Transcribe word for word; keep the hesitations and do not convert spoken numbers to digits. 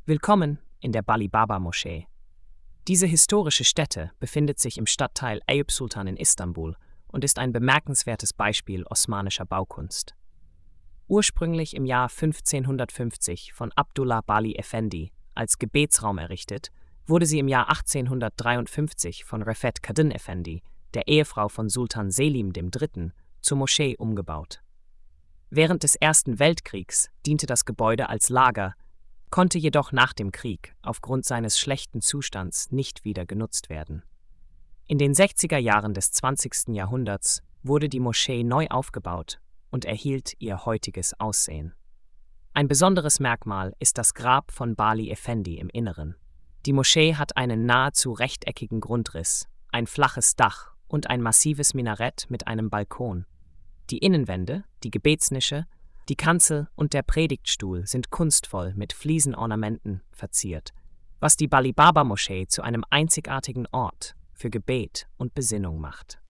Willkommen in der Balibaba-Moschee. Diese historische Stätte befindet sich im Stadtteil Eyüp Sultan in Istanbul und ist ein bemerkenswertes Beispiel osmanischer Baukunst. Ursprünglich im Jahr fünfzehnhundertfünfzig von Abdullah Bali Effendi als Gebetsraum errichtet, wurde sie im Jahr achtzehnhundertdreiundfünfzig von Refet Kadın Effendi, der Ehefrau von Sultan Selim der Dritte., zur Moschee umgebaut. Während des Ersten Weltkriegs diente das Gebäude als Lager, konnte jedoch nach dem Krieg aufgrund seines schlechten Zustands nicht wieder genutzt werden. In den sechziger Jahren des zwanzigsten Jahrhunderts wurde die Moschee neu aufgebaut und erhielt ihr heutiges Aussehen. Ein besonderes Merkmal ist das Grab von Bali Effendi im Inneren. Die Moschee hat einen nahezu rechteckigen Grundriss, ein flaches Dach und ein massives Minarett mit einem Balkon. Die Innenwände, die Gebetsnische, die Kanzel und der Predigtstuhl sind kunstvoll mit Fliesenornamenten verziert, was die Balibaba-Moschee zu einem einzigartigen Ort für Gebet und Besinnung macht.